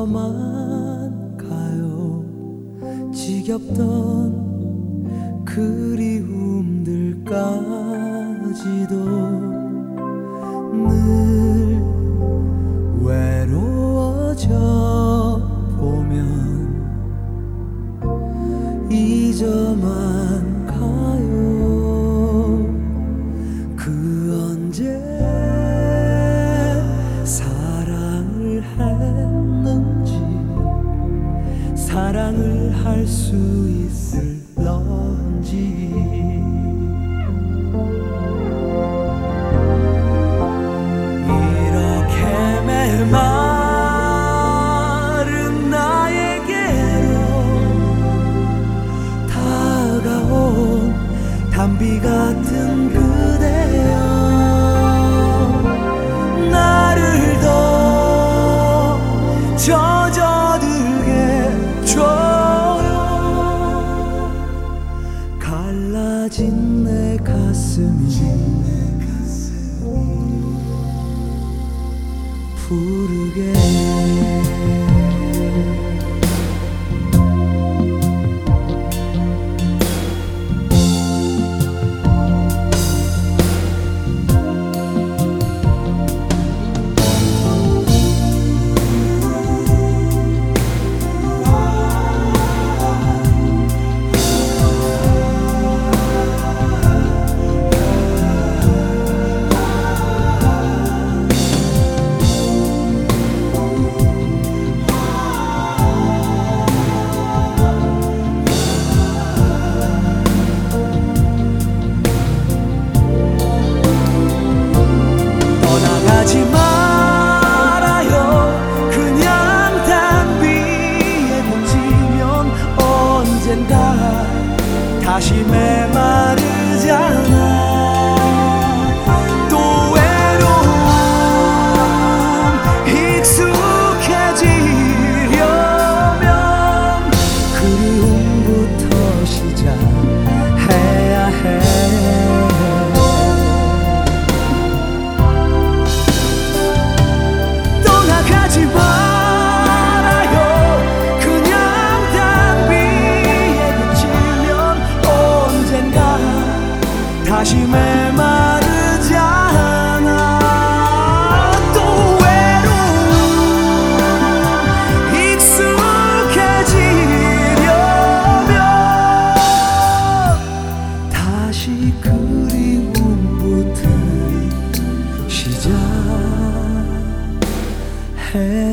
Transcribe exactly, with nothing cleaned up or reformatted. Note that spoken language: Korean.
혼자만 가요. 지겹던 그리움들까지도 늘 외로워져 보면 잊어만 가요. 그 언제 사랑을 했는지, 사랑을 할 수 있을런지. 이렇게 메마른 나에게로 다가온 단비 같은 그대여, 나를 더 젖어들게 줘요. 갈라진 내 가슴이 부르게. 하지 말아요. 그냥 단비에 묻히면 언젠가 다시 메마르잖아. 또 외로움 익숙해지려면 그리움부터 시작해야 해. 가지 말아요. 그냥 단비에 그치면 언젠가 다시 메마르잖아. 또 외로움 익숙해지려면 다시 그리움부터 시작. Hey